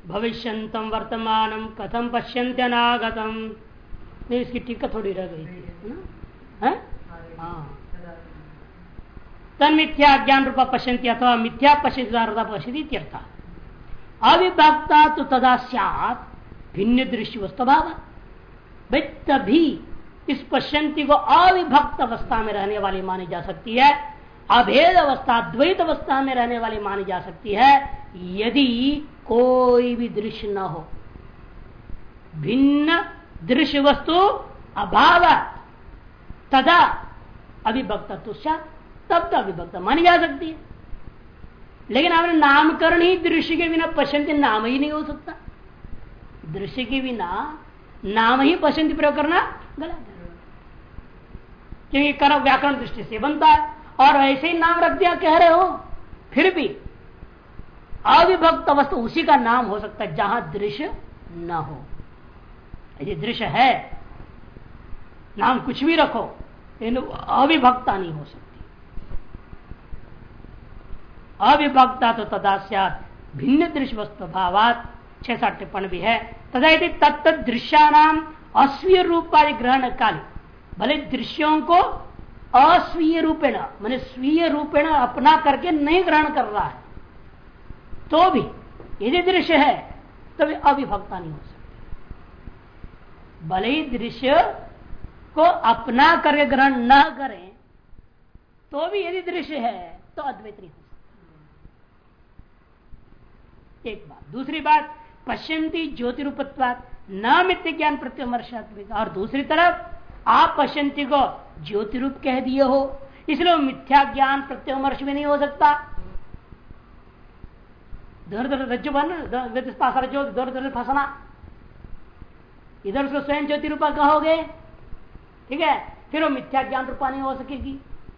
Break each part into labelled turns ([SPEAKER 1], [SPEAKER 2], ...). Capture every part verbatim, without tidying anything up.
[SPEAKER 1] भविष्यंतम वर्तमानम कथम पश्यन्त्यनागतम। नहीं, इसकी टीका थोड़ी रह गई थी ना। हाँ, तन मिथ्या ज्ञान रूपा पश्यन्ति अथवा मिथ्या पश्यति पश्यति अर्थ। अविभक्ता तो तदा स्यात् भिन्न दृश्य वस्तु भाव। भाई तभी इस पश्यन्ति को अविभक्त अवस्था में रहने वाली मानी जा सकती है, अभेद अवस्था द्वैत अवस्था में रहने वाली मानी जा सकती है, यदि कोई भी दृश्य न हो। भिन्न दृश्य वस्तु अभाव तदा अविभक्त तो तब तो अविभक्त मानी जा सकती है। लेकिन आपने नामकरण ही दृश्य के बिना पश्यन्ति नाम ही नहीं हो सकता। दृश्य के बिना नाम ही पश्यन्ति प्रयोग करना गलत है, क्योंकि कर व्याकरण दृष्टि से बनता है। और ऐसे ही नाम रख दिया कह रहे हो, फिर भी अविभक्त वस्तु उसी का नाम हो सकता है जहां दृश्य न हो। यदि दृश्य है, नाम कुछ भी रखो, लेकिन अविभक्ता नहीं हो सकती। अविभक्ता तो तदा स्यात् भिन्न दृश्य वस्तु भावात। छह सात टिप्पणी भी है। तथा यदि तत्त दृश्यानाम अस्वीय रूपादि ग्रहण काल, भले दृश्यों को अस्वीय रूपेण माने स्वीय रूपेण अपना करके नहीं ग्रहण कर रहा है, तो भी यदि दृश्य है तो भी अविभक्ता नहीं हो सकती। भले ही दृश्य को अपना करके ग्रहण न करें, तो भी यदि दृश्य है तो अद्वैत नहीं हो सकता। एक बात। दूसरी बात, पश्यन्ति ज्योतिरूपत्वात् न मिथ्य ज्ञान प्रत्यमर्शात्मिक। और दूसरी तरफ आप पश्यन्ति को ज्योति रूप कह दिए हो, इसलिए मिथ्या ज्ञान प्रत्यमर्श भी नहीं हो सकता। दर दर रज्जु बन रज्जु दर दर फंसना, इधर उसको स्वयं ज्योति रूपा कहोगे, ठीक है, फिर वो मिथ्या ज्ञान रूपा नहीं हो सकेगी।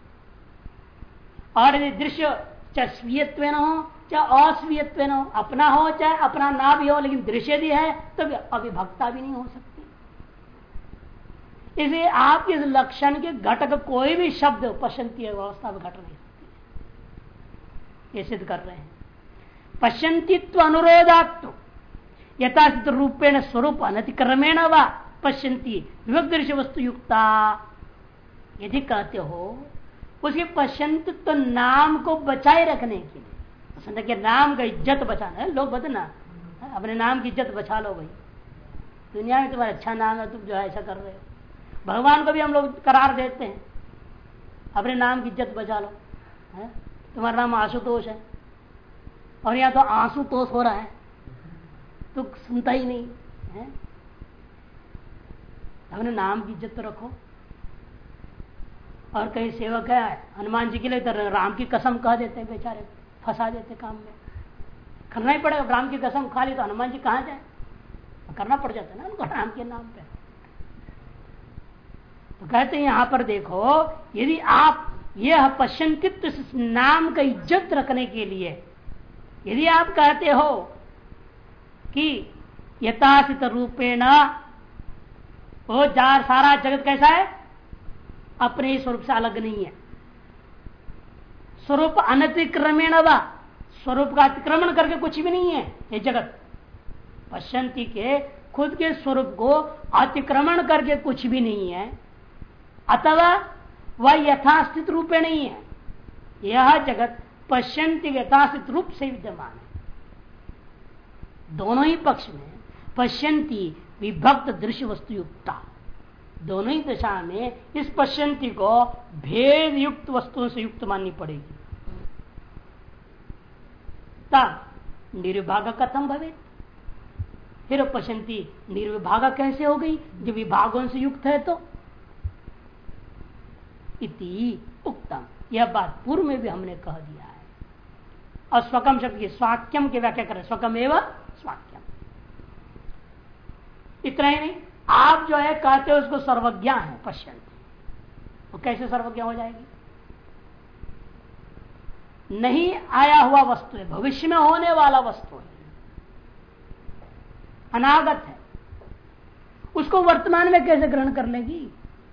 [SPEAKER 1] और यदि दृश्य चाहे स्वीयत्व न हो चाहे अस्वीयत्व न हो, अपना हो चाहे अपना ना भी हो, लेकिन दृश्य भी है तो भी अविभक्ता भी नहीं हो सकती। इसलिए आप इस लक्षण के घटक कोई भी शब्द पश्यन्ति अवस्था में घट नहीं सकती, ये सिद्ध कर रहे हैं। पश्यन्तित्व अनुरोधात्व यथासित रूपेण स्वरूप अनतिक्रमेण व पश्यन्ति विभक्त दृश्य वस्तु युक्ता। यदि कहते हो उसके पश्यन्तित्व नाम को बचाए रखने के लिए, पसंद के नाम का इज्जत बचाना है। लोग बदना अपने नाम की इज्जत बचा लो भाई, दुनिया में तुम्हारा अच्छा नाम है, तुम जो है ऐसा कर रहे हो। भगवान को भी हम लोग करार देते हैं, अपने नाम की इज्जत बचा लो, है? तुम्हारा नाम आशुतोष है और यहाँ तो आंसुतोष हो रहा है, तो सुनता ही नहीं है। अपने नाम की इज्जत तो रखो। और कई सेवक है हनुमान जी के लिए तो राम की कसम कह देते हैं, बेचारे फंसा देते काम में। करना ही पड़ेगा, राम की कसम खा ली तो हनुमान जी कहाँ जाए, करना पड़ जाता है ना उनको राम के नाम पे। तो कहते हैं यहां पर देखो, यदि आप यह पश्यन्तित्व नाम का इज्जत रखने के लिए यदि आप कहते हो कि यथासित रूपेण वो जार सारा जगत कैसा है, अपने स्वरूप से अलग नहीं है, स्वरूप अनतिक्रमेण व स्वरूप का अतिक्रमण करके कुछ भी नहीं है ये जगत। पश्यन्ति के खुद के स्वरूप को अतिक्रमण करके कुछ भी नहीं है, अथवा वह यथास्थित रूप में नहीं है। यह जगत पश्यन्ति यथास्थित रूप से विद्यमान है। दोनों ही पक्ष में पश्यन्ति विभक्त दृश्य वस्तु युक्ता, दोनों ही दशा में इस पश्यन्ति को भेद युक्त वस्तुओं से युक्त माननी पड़ेगी। तब निर्विभाग कथम भवे, फिर पश्यन्ति निर्विभाग कैसे हो गई जो विभागों से युक्त है। तो इति उक्तम, यह बात पूर्व में भी हमने कह दिया है। और स्वकम शब्द की स्वाक्यम की व्याख्या करें, स्वकम एवं स्वाक्यम। इतना ही नहीं, आप जो है कहते हो उसको सर्वज्ञ है पश्यन्ति, वो कैसे सर्वज्ञ हो जाएगी? नहीं आया हुआ वस्तु है, भविष्य में होने वाला वस्तु है, अनागत है, उसको वर्तमान में कैसे ग्रहण कर लेगी?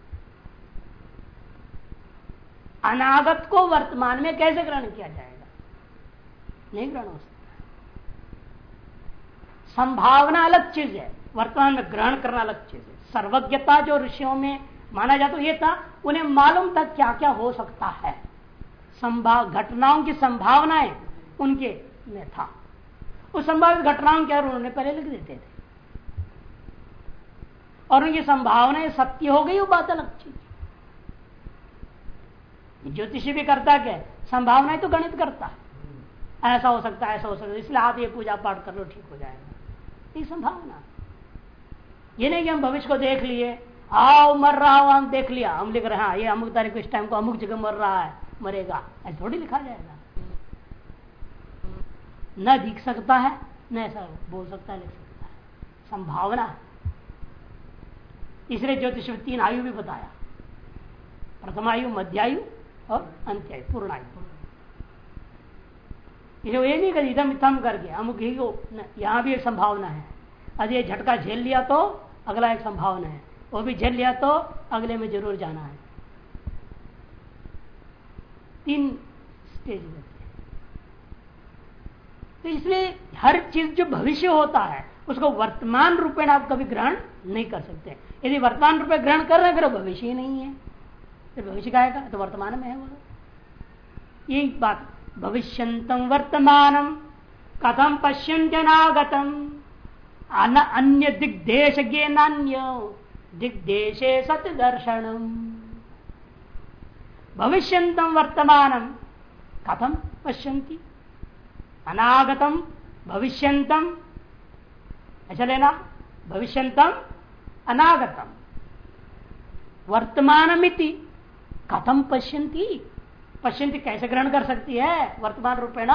[SPEAKER 1] अनागत को वर्तमान में कैसे ग्रहण किया जाएगा? नहीं ग्रहण हो सकता। संभावना अलग चीज है, वर्तमान में ग्रहण करना अलग चीज है। सर्वज्ञता जो ऋषियों में माना जाता ये था, उन्हें मालूम था क्या क्या हो सकता है, संभाव घटनाओं की संभावनाएं उनके में था। उस संभावित घटनाओं के उन्होंने पहले लिख देते थे और उनकी संभावनाएं सत्य हो गई, वो बात अलग चीज। ज्योतिषी भी करता क्या, संभावनाएं तो गणित करता है, ऐसा हो सकता है ऐसा हो सकता है, इसलिए आप ये पूजा पाठ कर लो ठीक हो जाएगा, ये संभावना। ये नहीं कि हम भविष्य को देख लिए, आओ मर रहा हो हम देख लिया, हम लिख रहे हैं ये अमुक तारीख को इस टाइम को अमुक जगह मर रहा है, मरेगा, ऐसा थोड़ी लिखा जाएगा। न दिख सकता है न ऐसा बोल सकता है, लिख सकता है, संभावना है। इसलिए ज्योतिष में तीन आयु भी बताया, प्रथम आयु, मध्य आयु और अंत्य आयु, पूर्ण आयु। ये नहीं कर इधम इथम करके अमुक ही को, यहां भी एक संभावना है। यदि ये झटका झेल लिया तो अगला एक संभावना है, वो भी झेल लिया तो अगले में जरूर जाना है। तीन स्टेज में। तो इसलिए हर चीज जो भविष्य होता है उसको वर्तमान रूपेण आप कभी ग्रहण नहीं कर सकते। यदि वर्तमान रूपे ग्रहण कर रहे हैं फिर भविष्य ही नहीं है, फिर भविष्य का है तो वर्तमान में है वो। यही बात, भविष्यंतम वर्तमानम कथम पश्यन्त्यनागतम अन्य दिग्देश ज्ञान्य दिग्देशे सत्य दर्शनम। भविष्यंतम वर्तमानम कथम पश्यन्ति अनागतम भविष्यंतम, ऐसा लेना, भविष्यंतम अनागतम वर्तमानमिति कथम पश्यन्ति। पश्यन्ति कैसे ग्रहण कर सकती है वर्तमान रूपेण।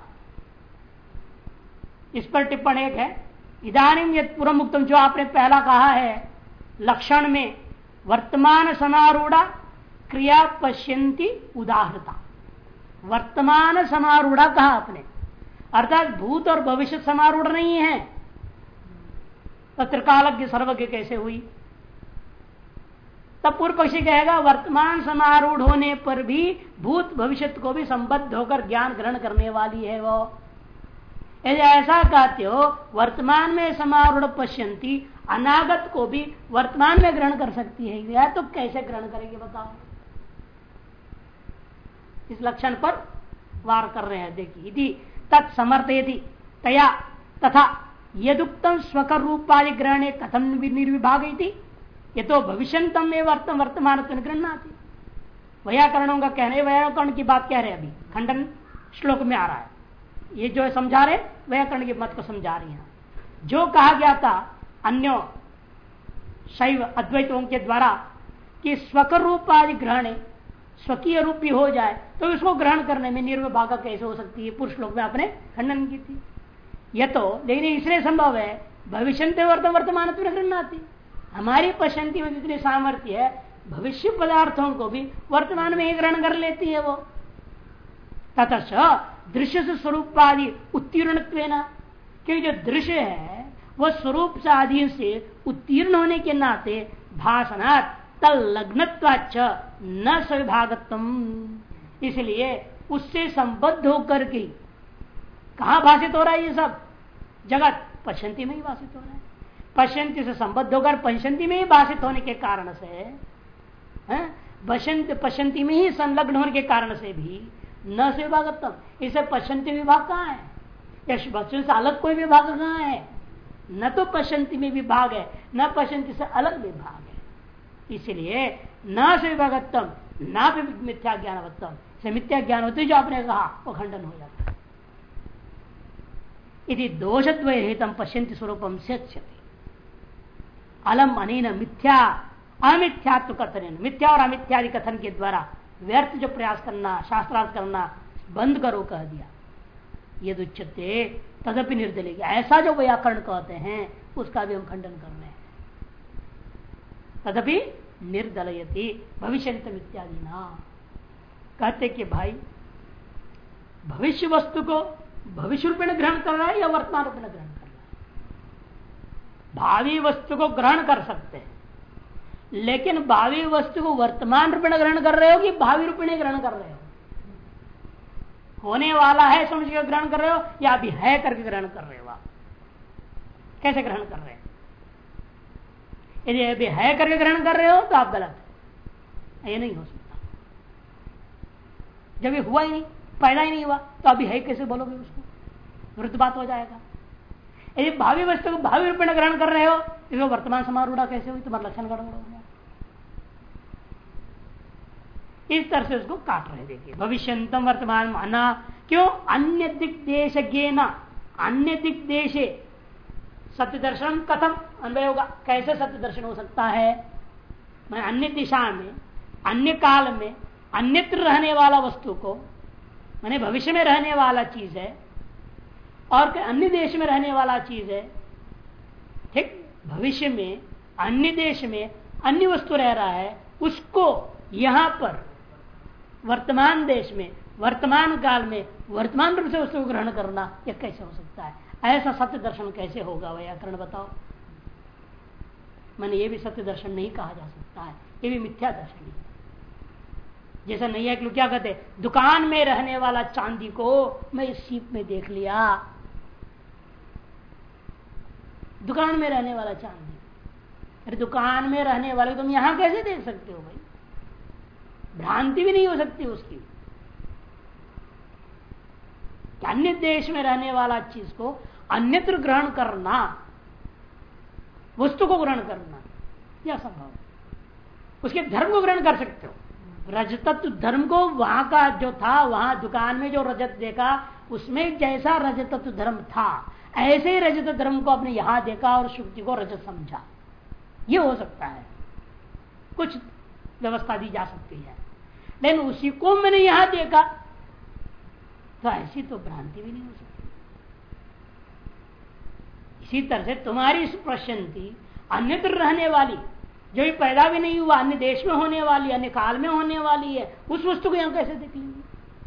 [SPEAKER 1] इस पर टिप्पणी एक है, इदानीम यत् पूर्व मुक्तम, जो आपने पहला कहा है लक्षण में, वर्तमान समारूढ़ क्रिया पश्यन्ति उदाहरता। वर्तमान समारूढ़ कहा आपने, अर्थात भूत और भविष्य समारूढ़ नहीं है, तो त्रिकालज्ञ सर्वज्ञ कैसे हुई। तब पूर्व पक्षी कहेगा वर्तमान समारूढ़ होने पर भी भूत भविष्य को भी संबद्ध होकर ज्ञान ग्रहण करने वाली है वो। यदि ऐसा कहते हो वर्तमान में समारूढ़ पश्यन्ति, अनागत को भी वर्तमान में ग्रहण कर सकती है, या तो कैसे ग्रहण करेंगे बताओ। इस लक्षण पर वार कर रहे हैं। देखिए, यदि तत्समर्थयति तया तथा यदुक्तम स्वकर रूपादि ग्रहणे कथम निर्विभागयति, ये तो भविष्यंतम में वर्तम वर्तमान गृह्णाति। व्याकरणों का कहना है, व्याकरण की बात कह रहे हैं, अभी खंडन श्लोक में आ रहा है, ये जो है समझा रहे व्याकरण के मत को समझा रही हैं। जो कहा गया था अन्यो शैव अद्वैतों के द्वारा कि स्वकर रूपादि ग्रहणे, स्वकीय रूपी हो जाए तो इसको ग्रहण करने में निर्विभाग कैसे हो सकती है, पुरुष श्लोक में आपने खंडन की थी। यह तो लेकिन इसलिए संभव है भविष्य वर्तमान वर्तमान गृह्णाति। हमारी पश्यंती में जितनी सामर्थ्य है भविष्य पदार्थों को भी वर्तमान में ही ग्रहण कर लेती है वो। तथा दृश्य से स्वरूपादि उत्तीर्ण, क्योंकि जो दृश्य है वह स्वरूप से आदि से उत्तीर्ण होने के नाते भाषणात् तल्लग्नत्वाच्च न सविभागत्वम, इसलिए उससे संबद्ध होकर के कहा भाषित हो रहा है ये सब जगत, पश्यंती में ही भाषित हो रहा है। पश्यंती से संबद्ध होकर पश्यंती में ही भाषित होने के कारण से, पश्यंती में ही संलग्न होने के कारण से भी न से विभागत्म, इसे पश्यंती विभाग कहाँ है, या पश्यंती से अलग कोई विभाग कहाँ है। न तो पश्यंती में विभाग है न पश्यंती से अलग विभाग है। इसलिए न से विभागत्म न मिथ्या ज्ञानवत्तम, से मिथ्या ज्ञान होती जो आपने कहा वो खंडन हो जाता है। यदि दोषद्वय रहितम पश्यंती स्वरूपम स्यच्यते अलम अनेन मिथ्या अमिथ्यात्व कथन, मिथ्या और अमिथ्यादि कथन के द्वारा व्यर्थ जो प्रयास करना, शास्त्रार्थ करना बंद करो कह दिया। यदि उच्चते तदपि निर्दलेगी, ऐसा जो व्याकरण कहते हैं उसका भी हम खंडन कर रहे हैं। तदपि निर्दलयति भविष्यंतम इत्यादि ना, कहते कि भाई भविष्य वस्तु को भविष्य रूप में ग्रहण कर रहा है या वर्तमान रूप में ग्रहण कर रहा है। भावी वस्तु को ग्रहण कर सकते हैं, लेकिन भावी वस्तु को वर्तमान रूप में ग्रहण कर रहे हो कि भावी रूप में ग्रहण कर रहे हो। होने वाला है समझ के ग्रहण कर रहे हो या अभी है करके ग्रहण कर रहे हो आप। कैसे ग्रहण कर रहे हैं? यदि अभी है करके ग्रहण कर रहे हो तो आप गलत है, ये नहीं हो सकता। जब ये हुआ ही नहीं, पैदा ही नहीं हुआ, तो अभी है कैसे बोलोगे? उसको वृद्ध बात हो जाएगा। यदि भावी वस्तु को भावी रूप में ग्रहण कर रहे हो तो वर्तमान समारूढ़ा कैसे हुई? तुम्हारा लक्षण गड़बड़ हो गया। इस तरह से उसको काट रहे। देखिए भविष्यंतम वर्तमान माना, क्यों? अन्य दिग्देश ज्ञेना, अन्य दिग्देशे सत्य दर्शन कथम अन्वय होगा? कैसे सत्य दर्शन हो सकता है? मैं अन्य दिशा में, अन्य काल में, अन्यत्र रहने वाला वस्तु को, माने भविष्य में रहने वाला चीज है और अन्य देश में रहने वाला चीज है। ठीक, भविष्य में अन्य देश में अन्य वस्तु रह रहा है, उसको यहां पर वर्तमान देश में, वर्तमान काल में, वर्तमान रूप से वस्तु को ग्रहण करना, यह कैसे हो सकता है? ऐसा सत्य दर्शन कैसे होगा? व्याकरण बताओ। मैंने ये भी सत्य दर्शन नहीं कहा जा सकता है, ये भी मिथ्या दर्शन है। जैसा नहीं है कि लोग क्या कहते, दुकान में रहने वाला चांदी को मैं इस सीप में देख लिया। दुकान में रहने वाला चांदी, अरे दुकान में रहने वाले तुम यहां कैसे देख सकते हो भाई? भ्रांति भी नहीं हो सकती उसकी। अन्य देश में रहने वाला चीज को अन्यत्र ग्रहण करना, वस्तु को ग्रहण करना, यह संभव। उसके धर्म को ग्रहण कर सकते हो। रजतत्व धर्म को वहां का जो था, वहां दुकान में जो रजत देखा, उसमें जैसा रजतत्व धर्म था, ऐसे ही रजत धर्म को अपने यहां देखा और शुक्ति को रजत समझा। यह हो सकता है, कुछ व्यवस्था दी जा सकती है। लेकिन उसी को मैंने यहां देखा, तो ऐसी तो भ्रांति भी नहीं हो सकती। इसी तरह से तुम्हारी प्रशांति अन्यत्र रहने वाली, जो भी पैदा भी नहीं हुआ, अन्य देश में होने वाली, अन्य काल में होने वाली है, उस वस्तु को यहां कैसे देख लेंगे?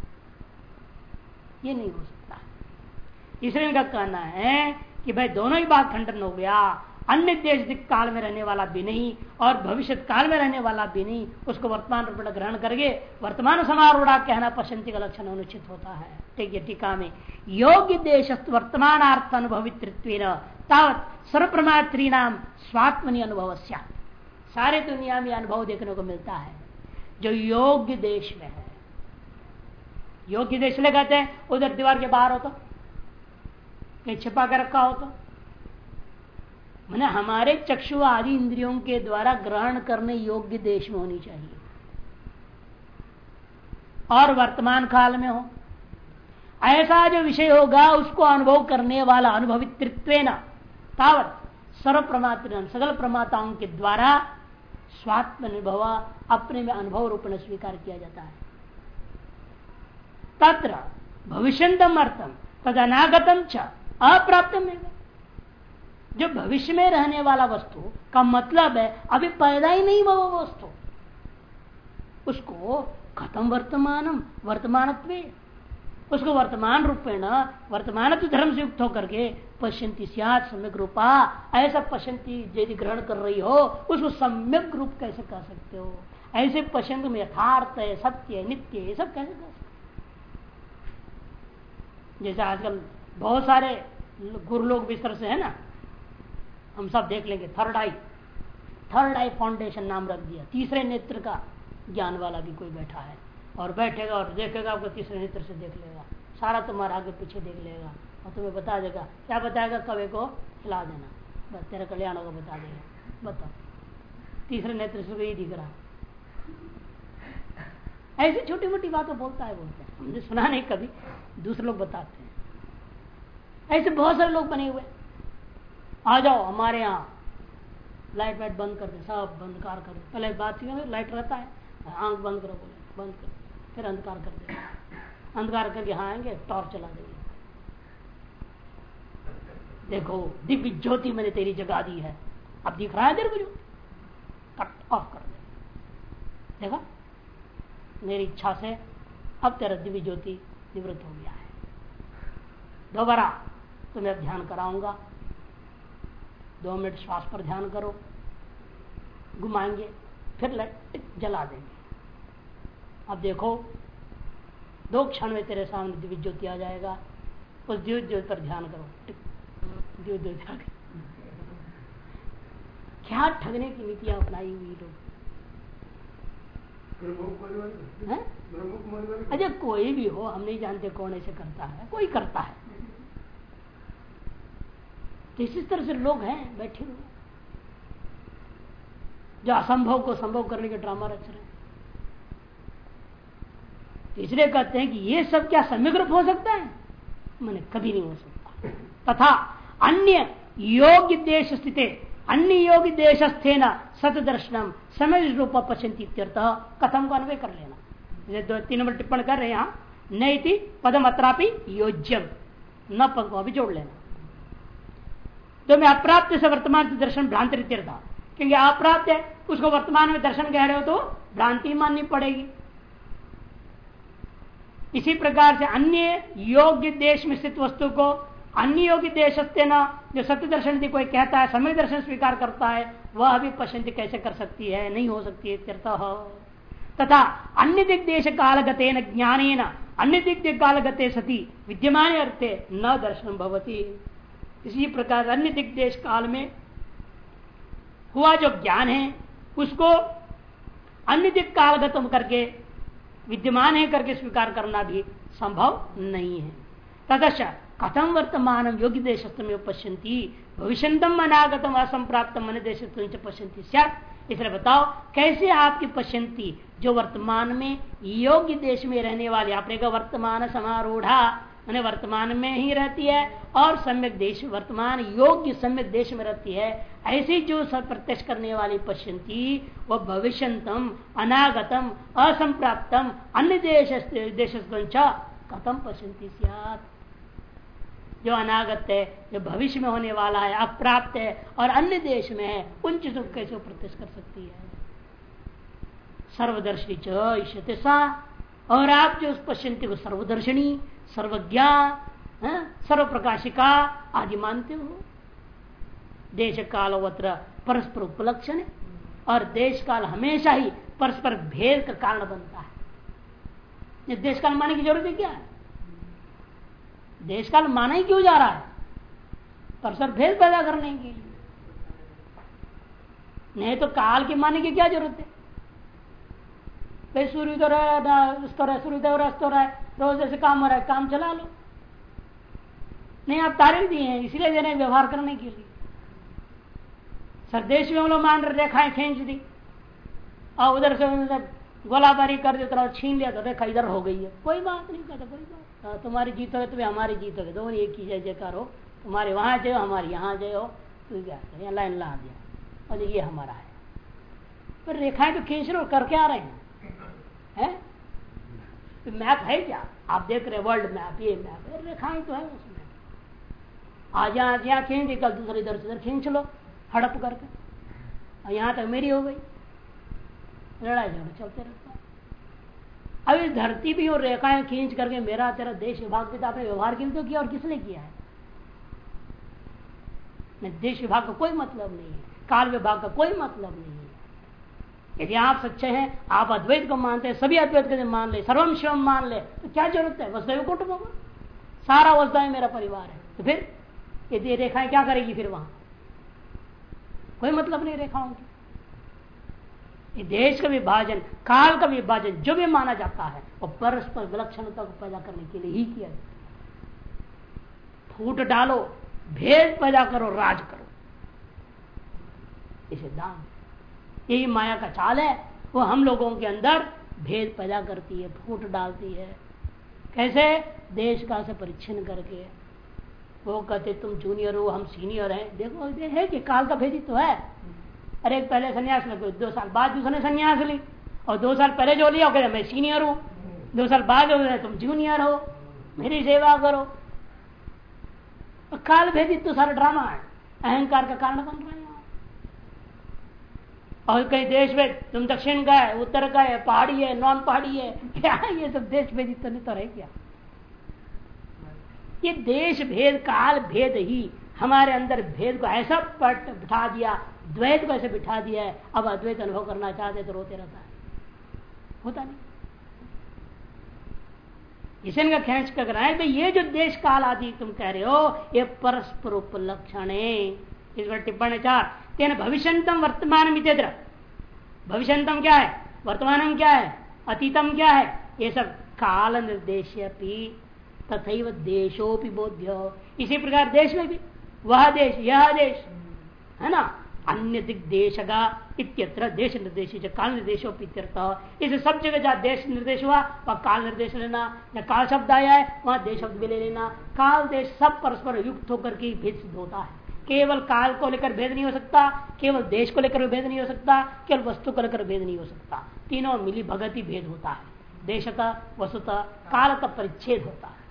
[SPEAKER 1] ये नहीं हो सकता। इसलिए इनका कहना है कि भाई दोनों ही बात खंडन हो गया। अन्य देश दिक काल में रहने वाला भी नहीं और भविष्य काल में रहने वाला भी नहीं, उसको वर्तमान रूप में ग्रहण करके वर्तमान समारूढ़ा कहना पश्यंती का लक्षण अनुचित होता है। ठीक है, टीका में योग्य देश वर्तमानार्थ अनुभवित्व तावत सर्वप्रमात्री नाम स्वात्मनि अनुभव, सारे दुनिया में अनुभव देखने को मिलता है जो योग्य देश में है। योग्य देश ले कहते हैं उधर दीवार के बाहर हो तो, कहीं छिपा कर रखा हो तो, मैंने हमारे चक्षु आदि इंद्रियों के द्वारा ग्रहण करने योग्य देश में होनी चाहिए और वर्तमान काल में हो। ऐसा जो विषय होगा उसको अनुभव करने वाला अनुभवित्व तावत सर्व प्रमात्र सकल प्रमाताओं के द्वारा स्वात्म अनुभव अपने में अनुभव रूप में स्वीकार किया जाता है। तत्र भविष्यंतम अर्थम तद अनागतम च अप्राप्तम, जो भविष्य में रहने वाला वस्तु का मतलब है अभी पैदा ही नहीं हुआ वो वस्तु, उसको खत्म वर्तमानम वर्तमानत्वे, उसको वर्तमान रूपेण वर्तमान धर्म से युक्त होकर के पश्यंती स्यात् सम्यक रूपा, ऐसा पश्यंती यदि ग्रहण कर रही हो उसको सम्यक रूप कैसे कह सकते हो? ऐसे पश्यंत में यथार्थ है, सत्य है, नित्य है, सब कैसे कह सकते? जैसे आजकल बहुत सारे गुरु लोग भी इस तरह से है ना, हम सब देख लेंगे third eye, third eye foundation नाम रख दिया, तीसरे नेत्र का ज्ञान वाला भी कोई बैठा है और बैठेगा और देखेगा, आपको तीसरे नेत्र से देख लेगा, सारा तुम्हारा आगे पीछे देख लेगा और तुम्हें बता देगा। क्या बताएगा? कवे को हिला देना, बस तेरा कल्याण होगा, बता देगा। बताओ, तीसरे नेत्र से यही दिख रहा। ऐसी छोटी मोटी बातें बोलता है, बोलते हैं, हमने सुना नहीं कभी, दूसरे लोग बताते हैं। ऐसे बहुत सारे लोग बने हुए, आ जाओ हमारे यहाँ, लाइट वाइट बंद कर दे, सब बंद कार कर दे। पहले बात लाइट रहता है, आंख बंद करो, बोले बंद कर, फिर अंधकार कर दे, अंधकार करके यहाँ आएंगे, टॉर्च चला देंगे, देखो दिव्य ज्योति मैंने तेरी जगा दी है, अब दिख रहा है तेरे को, जो कट ऑफ कर दे, देखा मेरी इच्छा से अब तेरा दिव्य ज्योति निवृत्त हो गया है, दोबारा तुम्हें अब ध्यान कराऊंगा, दो मिनट श्वास पर ध्यान करो, घुमाएंगे, फिर लाइट जला देंगे। अब देखो दो क्षण में तेरे सामने दिव्य ज्योति आ जाएगा, उस दिव्य ज्योति पर ध्यान करो, दिव्य ज्योति आ गई, क्या ठगने की नीतियां अपनाई हुई लोग। अच्छा कोई भी हो, हम नहीं जानते कौन ऐसे करता है, कोई करता है। तो इसी तरह से लोग हैं बैठे हुए जो असंभव को संभव करने के ड्रामा रच रहे हैं। तो इसलिए कहते हैं कि ये सब क्या सम्यक रूप हो सकता है? मैंने कभी नहीं हो सकता। तथा अन्य योग्य देश स्थित अन्य योग्य देश स्थेन सत दर्शनम समय रूप पश्यन्ति कथम को अन्वय कर लेना। जैसे दो तीन नंबर टिप्पण कर रहे हैं यहाँ, नैति पदम अत्रापि योज्यम, न पद को अभी जोड़ लेना। तो मैं अप्राप्त से वर्तमान दर्शन भ्रांति तीर्थ, क्योंकि अप्राप्त है उसको वर्तमान में दर्शन कह रहे हो तो भ्रांति माननी पड़ेगी। इसी प्रकार से अन्य योग्य देश में स्थित वस्तु को अन्य योग्य देश न जो सत्य दर्शन कोई कहता है समय दर्शन स्वीकार करता है, वह भी पश्चिम कैसे कर सकती है? नहीं हो सकती है। तथा अन्य दिग्देश कालगते न ज्ञानेन अन्य दिग्देश कालगते सती विद्यमान अर्थे न दर्शन भवती। इसी प्रकार अन्य दिग्देश काल में हुआ जो ज्ञान है उसको अन्य दिक कालगतम करके विद्यमान है करके स्वीकार करना भी संभव नहीं है। तदश कथम वर्तमान योग्य देशत्व पश्यन्ति भविष्यन्तम अनागतम असंप्राप्तम मन देशत्व पश्यन्ति स्यात्। इसलिए बताओ कैसे आपकी पश्यन्ति जो वर्तमान में योग्य देश में रहने वाली, आपने कहा वर्तमान समारूढ़ा मैंने वर्तमान में ही रहती है और सम्यक देश वर्तमान योग्य सम्यक देश में रहती है, ऐसी जो प्रत्यक्ष करने वाली पश्यन्ति वह भविष्यन्तम अनागतम असंप्राप्तम अन्य देश देश कथम पश्यन्ति स्यात्। जो अनागत है, जो भविष्य में होने वाला है, अप्राप्त है और अन्य देश में है, उन चीजों को कैसे प्रत्यक्ष कर सकती है? सर्वदर्शी च इष्यते सा, और आप जो उस पश्यन्ति को सर्वदर्शनी सर्वज्ञा सर्व प्रकाशिका आदि मानते हो। देश कालवत्र परस्पर उपलक्षण है और देश काल हमेशा ही परस्पर भेद का कारण बनता है। देश काल माने की जरूरत है क्या? देश काल माना ही क्यों जा रहा है? परस्पर भेद पैदा करने के लिए। नहीं तो काल के माने की क्या जरूरत है? भाई सूर्य तो रहा तो रहा सूर्य तो अस्त हो रहा है, रोज ऐसे काम हो रहा है, काम चला लो। नहीं आप तारे दिए हैं इसलिए दे रहे हैं व्यवहार करने के लिए। सरदेश में हम लोग मान रहे रेखाएं खींच दी और उधर से उधर गोलाबारी कर दे तो छीन लिया तो रेखा इधर हो गई है, कोई बात नहीं कहता कोई बात। तुम्हारी जीत हो तुम्हें हमारी जीत हो दोनों एक ही जय जयकार हो, तुम्हारे वहां जय हो हमारे यहाँ जय हो, तो क्या लाइन ला दिया और ये हमारा है। पर रेखाएं तो खींच रहे करके आ रहे हैं है? तो मैप है क्या? आप देख रहे वर्ल्ड मैप, ये मैप है, रेखाएं तो है उसमें। आज यहाँ यहाँ खींच दी, कल दूसरी इधर से खींच लो हड़प करके, और यहाँ तक मेरी हो गई, लड़ाई झगड़ा चलते रहता है। अब इस धरती भी और रेखाएं खींच करके मेरा तेरा देश विभाग के आपने व्यवहार के लिए तो किया और किसने किया है? देश विभाग का कोई मतलब नहीं है, काल विभाग का कोई मतलब नहीं है। यदि आप सच्चे हैं, आप अद्वैत को मानते हैं, सभी अद्वैत को मान ले, सर्वम शिवम मान ले, तो क्या जरूरत है? वसुदैव कुटुंबकम, सारा वसुदैव मेरा परिवार है। तो फिर यदि रेखाएं क्या करेगी? फिर वहां कोई मतलब नहीं रेखाओं की। ये देश का विभाजन, काल का विभाजन जो भी माना जाता है वो परस्पर विलक्षणता को पैदा करने के लिए ही किया जाता है। फूट डालो, भेद पैदा करो, राज करो, इसे दान। यही माया का चाल है, वो हम लोगों के अंदर भेद पैदा करती है, फूट डालती है। कैसे? देश काल से परिच्छिन्न करके। वो कहते तुम जूनियर हो हम सीनियर हैं। देखो ये है कि काल का भेद तो है। अरे एक पहले सन्यास में कोई दो साल बाद दूसरे सन्यास ली, और दो साल पहले जो लिया कहते मैं सीनियर हूँ, दो साल बाद तुम जूनियर हो, मेरी सेवा करो। तो काल भेदित तो सारा ड्रामा है, अहंकार का कारण बन रहा है। और कई देश में तुम दक्षिण का है, उत्तर का है, पहाड़ी है, नॉन पहाड़ी है, क्या है ये सब? देश भेदित तो नहीं तो रहे क्या? ये देश भेद काल भेद ही हमारे अंदर भेद को ऐसा पट बिठा दिया, द्वैत को ऐसे बिठा दिया है। अब अद्वैत अनुभव करना चाहते तो रोते रहता है, होता नहीं। इसे इनका खींच कर रहा है भाई ये जो देश काल आदि तुम कह रहे हो ये परस्पर उपलक्षण है, इस पर टिप्पणी चार तेन भविष्यंतम वर्तमान मितेद्र। भविष्यंतम क्या है, वर्तमानम क्या है, अतीतम क्या है, ये सब काल निर्देश तथैव देशोपि बोध्य। इसी प्रकार देश में भी वह देश यह देश है ना, अन्य दिक देश का इत्यत्र देश निर्देश काल निर्देशो इत्यर्थ। इसे सब जगह जहाँ देश निर्देश हुआ वह काल निर्देश लेना, या काल शब्द आया है वहां देश शब्द भी ले लेना। काल देश सब परस्पर युक्त होकर के भेद सिद्ध होता है। केवल काल को लेकर भेद नहीं हो सकता, केवल देश को लेकर भेद नहीं हो सकता, केवल वस्तु को लेकर भेद नहीं हो सकता। तीनों मिली भगत ही भेद होता है। देशतः वस्तुतः काल का परिच्छेद होता है।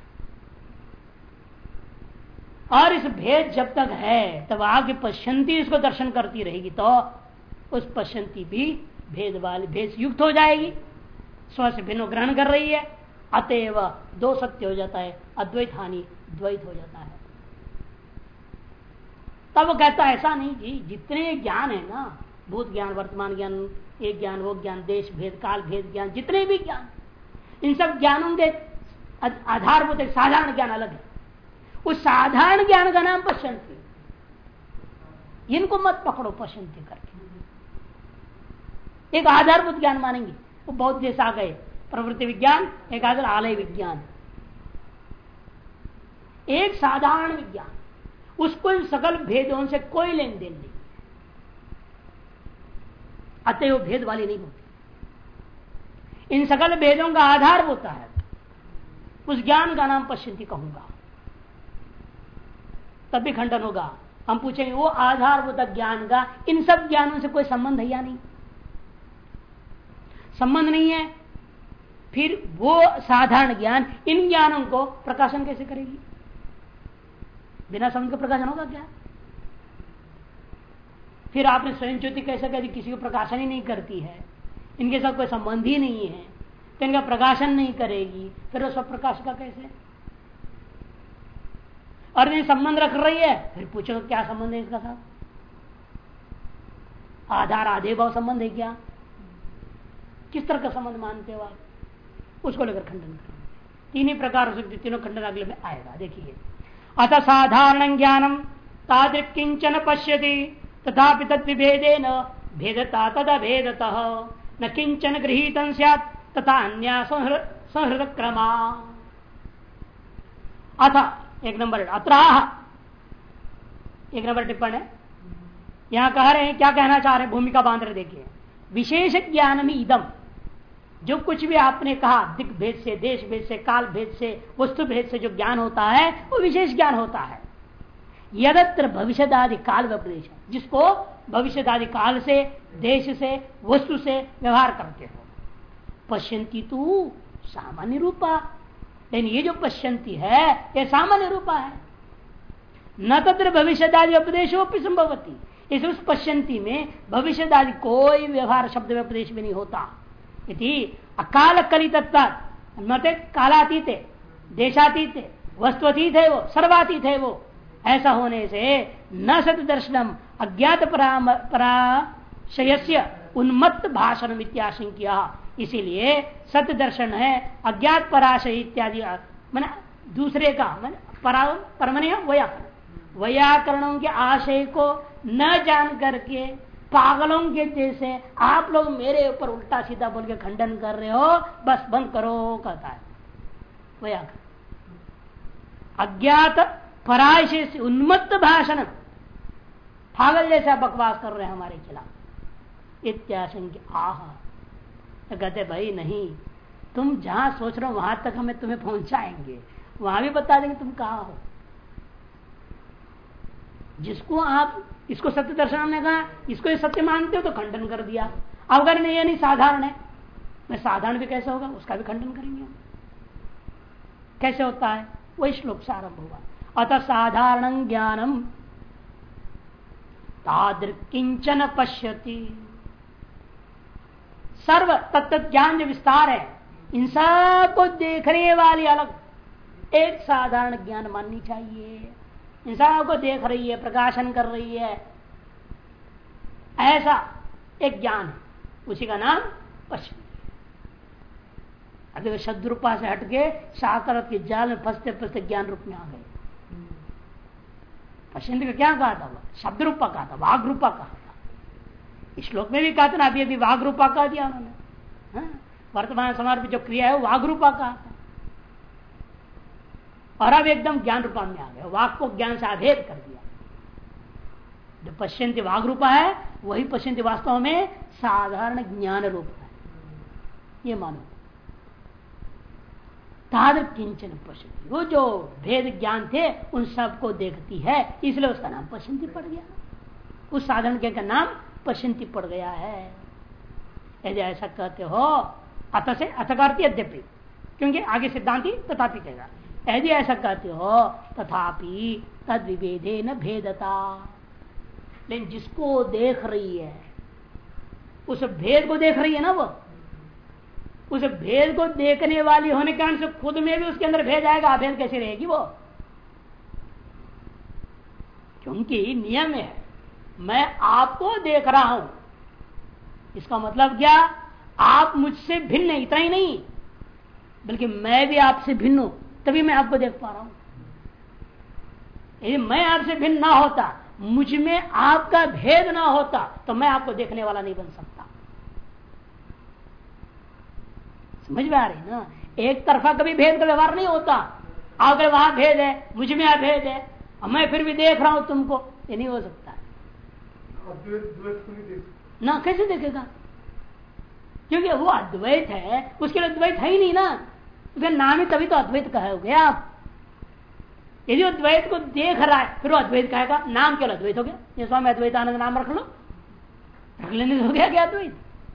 [SPEAKER 1] और इस भेद जब तक है तब आगे पश्यंती इसको दर्शन करती रहेगी तो उस पश्यंती भी भेद वाली भेद युक्त हो जाएगी, स्व से भिन्न ग्रहण कर रही है, अतएव दो सत्य हो जाता है, अद्वैत हानि द्वैत हो जाता है। तब वो कहता है ऐसा नहीं जी, जितने ज्ञान है ना, भूत ज्ञान, वर्तमान ज्ञान, एक ज्ञान, वो ज्ञान, देश भेद, काल भेद ज्ञान, जितने भी ज्ञान, इन सब ज्ञानों के आधारभूत एक साधारण ज्ञान अलग है। उस साधारण ज्ञान का नाम पश्यंती। इनको मत पकड़ो पश्यंती करके, एक आधारभूत ज्ञान मानेंगे। वो बहुत जैसा आ गए प्रवृत्ति विज्ञान, एक आधार आलय विज्ञान, एक साधारण विज्ञान, उसको इन सकल भेदों से कोई लेन देन नहीं, अतएव भेद वाली नहीं होती। इन सकल भेदों का आधार होता है, उस ज्ञान का नाम पश्यंती कहूंगा, तब भी खंडन होगा। हम पूछेंगे वो आधारभूत ज्ञान का इन सब ज्ञानों से कोई संबंध है या नहीं, संबंध नहीं है, फिर वो साधारण ज्ञान इन ज्ञानों को प्रकाशन कैसे करेगी? बिना संबंध का प्रकाशन होगा क्या? फिर आपने स्वयं ज्योति कैसे कह दी, किसी को प्रकाशन ही नहीं करती है, इनके साथ कोई संबंध ही नहीं है, तो इनका प्रकाशन नहीं करेगी, फिर वो सब प्रकाश का कैसे? और नहीं संबंध रख रही है, फिर पूछो क्या संबंध है इसका साथ? आधार आधे भाव संबंध है क्या? किस तरह का संबंध मानते हो आप? उसको लेकर खंडन करेंगे। तीन ही प्रकार हो सकते, तीनों खंडन अगले में आएगा। देखिए, अतः साधारण ज्ञानम तादृक् किंचन पश्यति तथापि तद्विभेदेन भेदता तदभेदतः न किंचन गृहीतं स्यात् तथा अन्या संहृत क्रमा। अथ एक नंबर अत्राह एक नंबर टिप्पण है, यहां कह रहे हैं, क्या कहना चाह रहे हैं, भूमिका बांध रहे। देखिए, विशेष ज्ञान में इदम, जो कुछ भी आपने कहा दिक भेद से, देश भेद से, काल भेद से, वस्तु भेद से जो ज्ञान होता है वो विशेष ज्ञान होता है। यदत्र भविष्यदादि काल व्यपदेश, जिसको भविष्यदादि काल से, देश से, वस्तु से व्यवहार करते हो। पश्यंती तू सामान्य रूपा, लेकिन ये जो पश्यंती है ये सामान्य रूपा है। न तत्र भविष्यदादि उपदेशोपि संभवती, इस उस पश्यंती में भविष्यदादि कोई व्यवहार शब्द व्यपदेश भी नहीं होता। इति अकाल कलित मते कालातीत है, देशातीत है, वस्तुअतीत है, वो सर्वातीत है। वो ऐसा होने से न सत दर्शनम अज्ञात पराशयस्य उन्मत्त भाषण इत्याशंक्या, इसीलिए सत्य दर्शन है अज्ञात पराशय इत्यादि, मैंने दूसरे का परमने व्याकरण, व्याकरणों के आशय को न जान करके पागलों के जैसे आप लोग मेरे ऊपर उल्टा सीधा बोल के खंडन कर रहे हो, बस बंद करो कहता है व्याकरण। अज्ञात पराशय से उन्मत्त भाषण, पागल जैसा बकवास कर रहे हैं हमारे खिलाफ इत्याशंक्य। आह, तो कहते भाई नहीं, तुम जहां सोच रहे हो वहां तक हमें तुम्हें पहुंचाएंगे, वहां भी बता देंगे तुम कहां हो। जिसको आप इसको सत्य दर्शन हमने कहा, इसको ये सत्य मानते हो तो खंडन कर दिया। अब अगर नहीं, ये नहीं साधारण है, मैं साधारण भी कैसे होगा, उसका भी खंडन करेंगे हम। कैसे होता है, वही श्लोक से आरंभ होगा। अतः साधारण ज्ञानम तादृक् किंचन पश्यति, सर्व तत्व ज्ञान जो विस्तार है, इन सब को देखने वाली अलग एक साधारण ज्ञान माननी चाहिए। इन सब को देख रही है, प्रकाशन कर रही है, ऐसा एक ज्ञान है, उसी का नाम पश्चिम। अभी शब्द रूपा से हटके साकारत के जाल में फंसते फंसते ज्ञान रूप में आ गए। पश्यंती का क्या कहा था? शब्द रूपा कहा था, वाग रूपा कहा था। इस श्लोक में भी कहा था ना, अभी अभी वाग रूपा कह दिया उन्होंने। वर्तमान समाज में जो क्रिया है वाग रूपा कहा था, और अब एकदम ज्ञान रूपा में आ गया, वाक को ज्ञान से अभेद कर दिया। जो पश्यंती वाग रूपा है वही पश्यंती वास्तव में साधारण ज्ञान रूप है, ये मानो। तादृ किंचन पश्यंती, वो जो भेद ज्ञान थे उन सबको देखती है, इसलिए उसका नाम पश्यंती पड़ गया। उस साधारण ज्ञान का नाम पश्यंती पड़ गया है। यदि ऐसा कहते हो, अत से अथकारती यद्यपि, क्योंकि आगे सिद्धांति तथापि कहेगा। यदि ऐसा कहते हो तथापि तद विभेदे न भेदता, लेकिन जिसको देख रही है उस भेद को देख रही है ना, वो उस भेद को देखने वाली होने के कारण से खुद में भी उसके अंदर भेद आएगा, अभेद कैसे रहेगी वो? क्योंकि नियम है, मैं आपको देख रहा हूं, इसका मतलब क्या? आप मुझसे भिन्न है, इतना ही नहीं बल्कि मैं भी आपसे भिन्न हूं, तभी मैं आपको देख पा रहा हूं। यदि मैं आपसे भिन्न ना होता, मुझ में आपका भेद ना होता, तो मैं आपको देखने वाला नहीं बन सकता। समझ में आ रही ना? एक तरफा कभी भेद का व्यवहार नहीं होता। अगर वहां भेद है, मुझ में अभेद है, और मैं फिर भी देख रहा हूं तुमको, ये नहीं हो सकता ना। कैसे देखेगा? क्योंकि वो अद्वैत है, उसके लिए द्वैत है ही नहीं ना, उसका नाम ही तभी तो अद्वैत कहे हो गया आप। यदि वो द्वैत को देख रहा है फिर वो अद्वैत कहेगा, नाम केवल अद्वैत हो गया। ये स्वामी अद्वैत आनंद नाम रख लो, रख लेने हो गया क्या अद्वैत?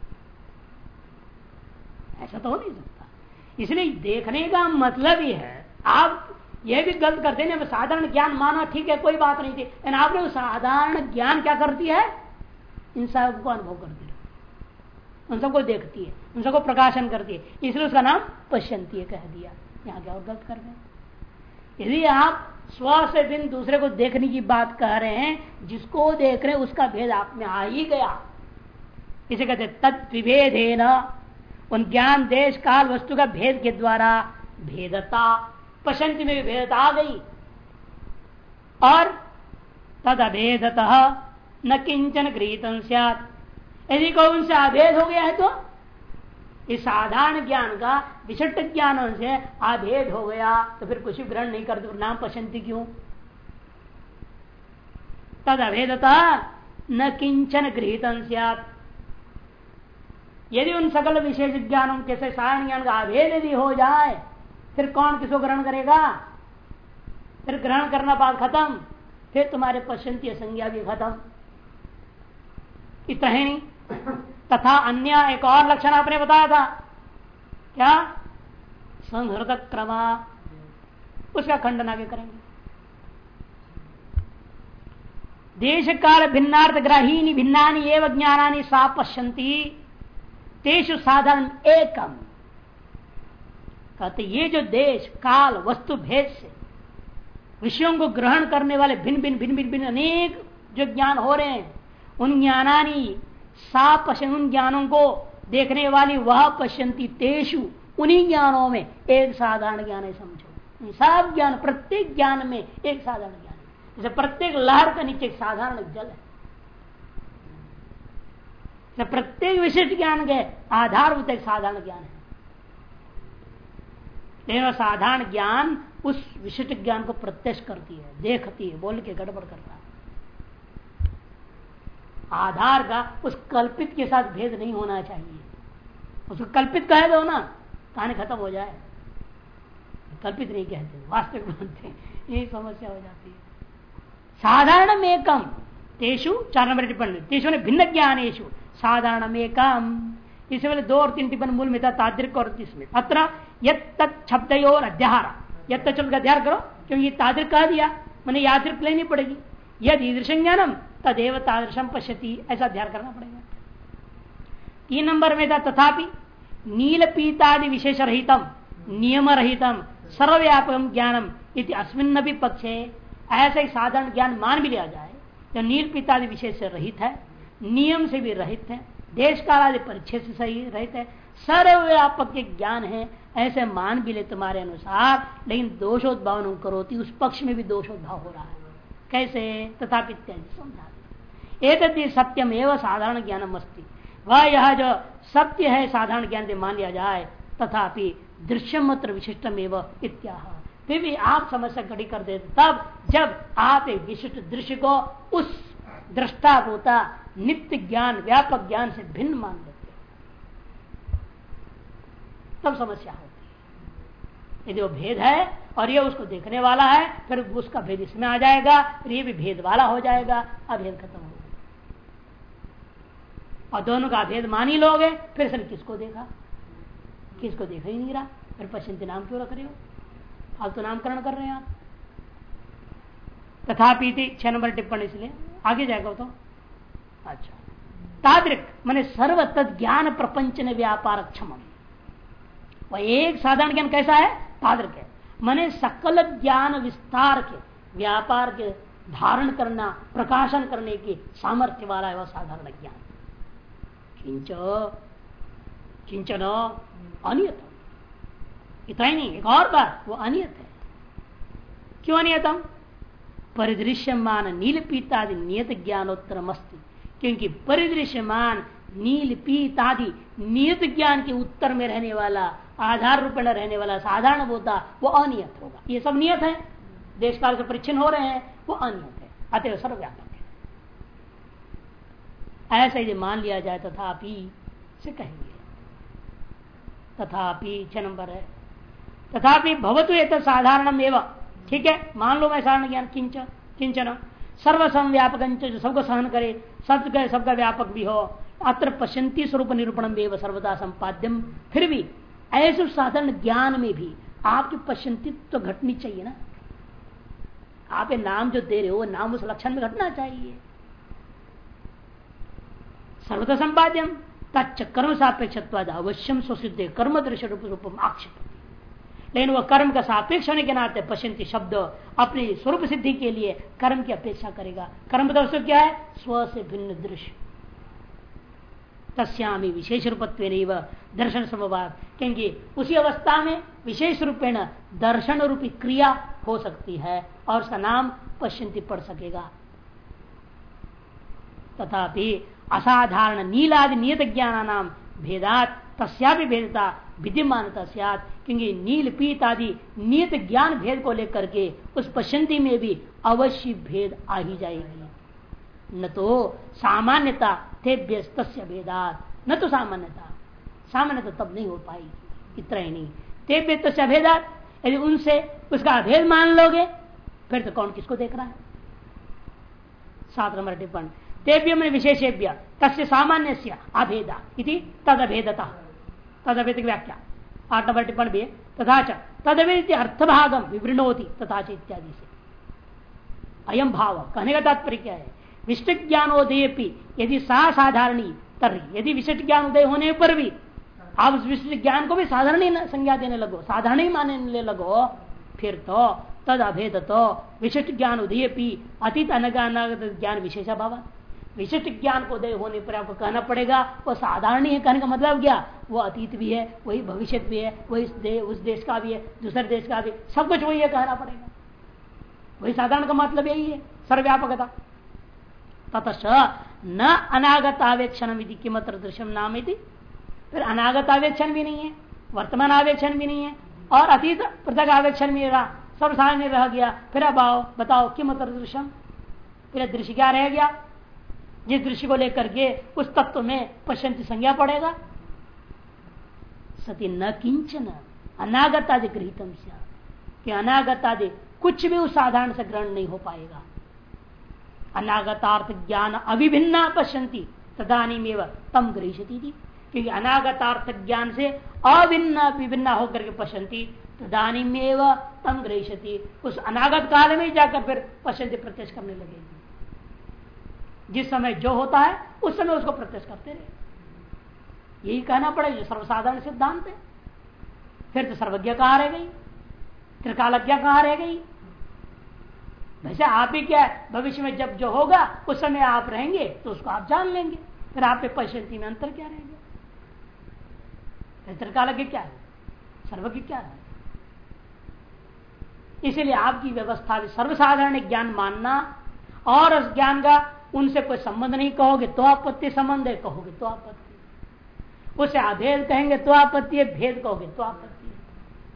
[SPEAKER 1] ऐसा तो हो नहीं सकता। इसलिए देखने का मतलब ही है, आप यह भी गलत करते हैं, साधारण ज्ञान माना ठीक है, कोई बात नहीं थी, लेकिन आपने वो साधारण ज्ञान क्या करती है? इन सबको अनुभव करती है, उन सबको देखती है, उन सबको प्रकाशन करती है, इसलिए उसका नाम पश्यंती है कह दिया। यहाँ क्या और गलत कर रहे? यदि आप स्व से भिन्न दूसरे को देखने की बात कह रहे हैं, जिसको देख रहे हैं उसका भेद आप में आ ही गया, इसे कहते तद विभेदेन, उन ज्ञान देश काल वस्तु का भेद के द्वारा भेदता, पश्यंती में भी भेदता आ गई। और तद अभेदतः न किंचन गृहीतं स्यात्, यदि कोई उनसे अभेद हो गया है तो इस साधारण ज्ञान का विशिष्ट ज्ञान से अभेद हो गया, तो फिर कुछ ग्रहण नहीं करते, तो नाम पश्यंती क्यों? तद अभेदतः न किंचन गृहीतं स्यात्, यदि उन सकल विशेष ज्ञानों के से साधारण ज्ञान का अभेद यदि हो जाए, फिर कौन किसको ग्रहण करेगा? फिर ग्रहण करना बात खत्म, फिर तुम्हारे पश्यंती संज्ञा भी खत्म। इतना है नहीं, तथा अन्य एक और लक्षण आपने बताया था, क्या? संहृत क्रमा, उसका खंडन आगे करेंगे। देश काल भिन्नार्थ ग्राहीनी भिन्नानि एवं ज्ञानानि सा पश्यंती तेषु साधारण एकम। कहते ये जो देश काल वस्तु भेद से विषयों को ग्रहण करने वाले भिन्न भिन्न भिन्न भिन्न भिन्न अनेक जो ज्ञान हो रहे हैं, उन ज्ञानानी सा पश्यंती, उन ज्ञानों को देखने वाली वह पश्यंती तेषु, उन्हीं ज्ञानों में एक साधारण ज्ञान है। समझो, सब ज्ञान, प्रत्येक ज्ञान में एक साधारण ज्ञान है। जैसे प्रत्येक लहर का नीचे एक साधारण जल है, जैसे प्रत्येक विशिष्ट ज्ञान के आधारभूत एक साधारण ज्ञान है। लेकिन साधारण ज्ञान उस विशिष्ट ज्ञान को प्रत्यक्ष करती है, देखती है, बोल के गड़बड़ करता है। आधार का उस कल्पित के साथ भेद नहीं होना चाहिए। उसको कल्पित कह दो ना, कहानी खत्म हो जाए। कल्पित नहीं कहते, वास्तविक मानते हैं, यही समस्या हो जाती है। साधारण में कम तेषु, चार नंबर टिप्पणी, तेषु ने भिन्न ज्ञानेषु साधारण में कम। इसे वाले दो और तीन टिप्पणी मूल में था, तादृक और तीसमें। अत्र यत् शब्दयोर अध्याहार, यत् शब्द का अध्याहार करो, क्योंकि तादृक कह दिया, मैंने यादृक लेनी पड़ेगी। यद ईदृशं ज्ञानम तदेव तादृशम पश्यति, ऐसा ध्यान करना पड़ेगा। तीन नंबर में था तथापि नील पीतादि विशेष रहितम नियम रहितम सर्वव्यापकम ज्ञानम इति अस्मिन् भी पक्षे, ऐसा ही साधारण ज्ञान मान भी लिया जाए जो नील पीतादि विशेष से रहित है, नियम से भी रहित है, देश काल आदि परिच्छेद से सही रहित है, सर्वव्यापक के ज्ञान है, ऐसे मान भी ले तुम्हारे अनुसार। लेकिन दोषोद्भाव करोती, उस पक्ष में भी दोषोद्भाव हो रहा है। कैसे? तथापि इत्यादि समझा एक सत्यम एवं साधारण ज्ञानम अस्ति, वह यह जो सत्य है साधारण ज्ञान से मान लिया जाए, तथापि दृश्यमत्र विशिष्टम एवं इत्याह। फिर भी आप समस्या खड़ी कर देते तब जब आप एक विशिष्ट दृश्य को उस दृष्टा होता नित्य ज्ञान व्यापक ज्ञान से भिन्न मान लेते, तब समस्या होती है। यदि वो भेद है और ये उसको देखने वाला है, फिर उसका भेद इसमें आ जाएगा, फिर ये भी भेद वाला हो जाएगा, अभेद खत्म हो गया। और दोनों का भेद मान ही लोगे, फिर सर किसको देखा, किसको देखा ही नहीं रहा, फिर पश्चिंती नाम क्यों रख रहे हो? आप तो नामकरण कर रहे हैं आप। तथापि छह नंबर टिप्पणी, इसलिए आगे जाएगा तो अच्छा तादृक माने सर्व तद ज्ञान प्रपंच ने व्यापार क्षम, वह एक साधारण ज्ञान कैसा है? तादृक है, माने सकल ज्ञान विस्तार के व्यापार के धारण करना प्रकाशन करने की सामर्थ्य वाला है वह साधारण ज्ञान। किंच किंचन अनियत, इतना ही नहीं, एक और बात, वो अनियत है। क्यों अनियतम? परिदृश्यमान नील पीतादि नियत ज्ञानोत्तर मस्ति, क्योंकि परिदृश्यमान नील पीतादि नियत ज्ञान के उत्तर में रहने वाला आधार रूप में रहने वाला साधारण होता वो अनियत होगा। ये सब नियत है, देश काल से परिच्छिन्न हो रहे हैं, वो अनियत है, अतः सर्वव्यापक है। ऐसा यदि मान लिया जाए तथापि से कहेंगे, तथापि छह नंबर है, तथापि भवतु एतत् साधारणम एवं, ठीक है मान लो मैं साधारण ज्ञान किंच किंचन सर्वसम व्यापक, जो सबको सहन करे, सबका सबका व्यापक भी हो, अत्र पश्यंती स्वरूप निरूपणम एवं सर्वदा संपाद्यम, फिर भी ऐसे साधारण ज्ञान में भी आपकी पश्यंतित्व तो घटनी चाहिए ना। आप ये नाम जो दे रहे हो नाम उस लक्षण में घटना चाहिए। सर्वदा संपाद्यम तच्च कर्म सापेक्षत्वाद अवश्यम स्वसिद्धे कर्म दृश्य रूप रूपम आक्षेप, लेकिन वह कर्म का सापेक्ष होने के नाते पश्यंती शब्द अपनी स्वरूप सिद्धि के लिए कर्म की अपेक्षा करेगा। कर्म दोस्तों क्या है? स्व से भिन्न दृश्य, तस्यामी विशेष रूपत्व दर्शन समवाद, क्योंकि उसी अवस्था में विशेष रूपेण दर्शन रूपी क्रिया हो सकती है और उसका नाम पश्यंती पड़ सकेगा। तथापि असाधारण नीलादि नियत ज्ञान नाम भेदात तस्यापि भेदता विद्यमानता स्यात्, क्योंकि नील पीत आदि नियत ज्ञान भेद को लेकर के उस पश्यंती में भी अवश्य भेद आ ही जाएगी। न तो सामान्यता तेभ्य तस्य भेदात, न तो सामान्यता, सामान्यता तब नहीं हो पाएगी। इतना ही नहीं, तेभ्य तस्य भेदात, यदि उनसे उसका अभेद मान लोगे फिर तो कौन किसको देख रहा है? सात नंबर टिप्पणी, तेभ्य में विशेषेभ्य तस्य सामान्य अभेदा इति तद अभेदता, तद अभेद की व्याख्या आठ नंबर टिप्पणी भी, तथा च तदवेद अर्थभागम विवृणोति तथा च इत्यादि से। अयम भाव कहने का तात्पर्य क्या है? विशिष्ट ज्ञानोदय यदि सा साधारणी तरी, यदि विशिष्ट ज्ञान उदय होने पर भी आप उस विशिष्ट ज्ञान को भी साधारण ही संज्ञा देने लगो, साधारण ही मानने लगो, फिर तो तद अभेद तो विशिष्ट ज्ञान उदय अतीत अनागत ज्ञान विशेष भाव, विशिष्ट ज्ञान को उदय होने पर आपको कहना पड़ेगा वो साधारण ही है। कहने का मतलब क्या? वो अतीत भी है, वही भविष्य भी है, वही दे, उस देश का भी है, दूसरे देश का भी, सब कुछ वही है कहना पड़ेगा। वही साधारण का मतलब यही है, सर्वव्यापकता। ततश्च न अनागत आवेक्षण विधि किमत्र दृश्यम नाम इति, फिर अनागत आवेक्षण भी नहीं है, वर्तमान आवेक्षण भी नहीं है और अतीत पृथक आवेक्षण भी रहा, सब सामने रह गया, फिर अब आओ बताओ किमत्र दृश्यम, फिर दृश्य क्या रह गया? जिस दृश्य को लेकर के उस तत्व में पश्यंती संज्ञा पड़ेगा। सती न किंचन अनागतादि गृहीतम से, कि अनागतादि कुछ भी उस साधारण से ग्रहण नहीं हो पाएगा। अनागतार्थ ज्ञान अविभिन्ना पश्यंती तदानीमेव तम गृहीषति थी, क्योंकि अनागतार्थ ज्ञान से अभिन्न विभिन्न होकर के पश्यंती तदानीमेव तम गृहीषति, उस अनागत काल में जाकर फिर पश्यंती प्रत्यक्ष करने लगेगी। जिस समय जो होता है उस समय उसको प्रत्यक्ष करते रहे, यही कहना पड़ेगा जो सर्वसाधारण सिद्धांत है। फिर तो सर्वज्ञ कहाँ रह गई, त्रिकालज्ञ कहाँ रह गई? वैसे आप ही क्या है, भविष्य में जब जो होगा उस समय आप रहेंगे तो उसको आप जान लेंगे, फिर आप पे पश्यंती में अंतर क्या रहेगा? त्रिकालज्ञ क्या है, सर्वज्ञ क्या है? इसीलिए आपकी व्यवस्था सर्वसाधारण ज्ञान मानना और उस ज्ञान का उनसे कोई संबंध नहीं कहोगे तो आपत्ति, संबंध है कहोगे तो आपत्ति, उसे अभेद कहेंगे तो आपत्ति है, भेद कहोगे तो आपत्ति है।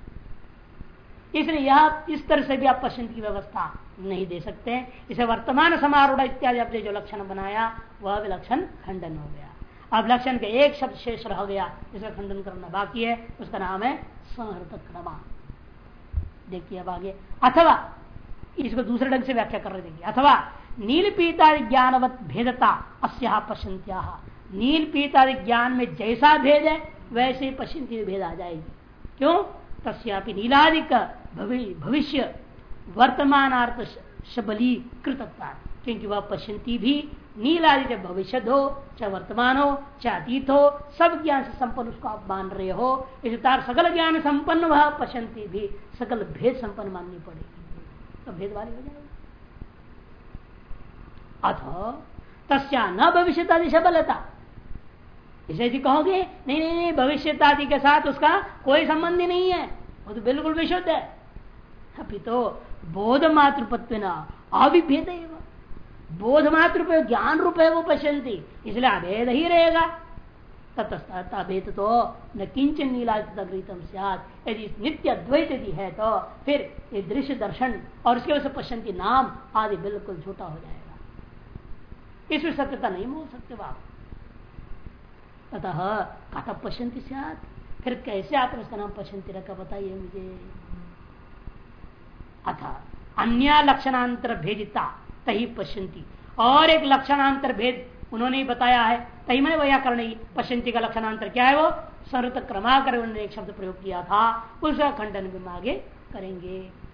[SPEAKER 1] इसलिए यह इस तरह से भी आप पश्चिम की व्यवस्था नहीं दे सकते हैं। इसे वर्तमान समारूढ़ इत्यादि आपने जो लक्षण बनाया वह भी लक्षण खंडन हो गया। अब लक्षण के एक शब्द शेष रह गया, इसका खंडन करना बाकी है, उसका नाम है संहृत क्रमा। देखिए अब आगे, अथवा इसको दूसरे ढंग से व्याख्या कर रहे देखिए, अथवा नील पीतादि ज्ञानवत भेदता अस्या पश्यंत्या, नील पीतादि ज्ञान में जैसा भेद है वैसे ही पश्यंती भेद आ जाएगी। क्यों? तस्यापि नीलादिक भविष्य वर्तमानार्थ शबली कृतता, क्योंकि वह पश्यंती भी नीलादि जब भविष्य हो, चाहे वर्तमान हो, चाहे अतीत हो, सब ज्ञान से संपन्न उसको आप मान रहे हो। इस तार सकल ज्ञान संपन्न वह पश्यंती भी सकल भेद संपन्न माननी पड़ेगी, तो भेद वाली हो जाएगी। अथ तस्या न भविष्यतादि सबलता, इसे यदि कहोगे नहीं नहीं नहीं भविष्यतादि के साथ उसका कोई संबंध ही नहीं है, वो तो बिल्कुल विशुद्ध है, अभी तो बोध मातृपत्व न अविभेद है, बोध मात्र ज्ञान रूप है वो पश्यंती, इसलिए अभेद ही रहेगा। ततस्तभेद तो न किंचन नीलादितम स्यात्, यदि नित्य द्वैत यदि है तो फिर ये दृश्य दर्शन और उसके वजह से पश्यंती नाम आदि बिल्कुल झूठा हो जाएगा, इसमें सत्यता नहीं बोल सकते आप। अतः कथा पश्यंती स्यात्, फिर कैसे आपने उसका नाम पश्यंती रखा बताइए मुझे। अथा अन्य लक्षणांतर भेदिता तही पश्यंती, और एक लक्षणांतर भेद उन्होंने बताया है, तही मैंने व्याकरण पश्यंती का लक्षणांतर क्या है, वो संहृत क्रमाकर उन्होंने एक शब्द प्रयोग किया था, उसका खंडन भी आगे करेंगे।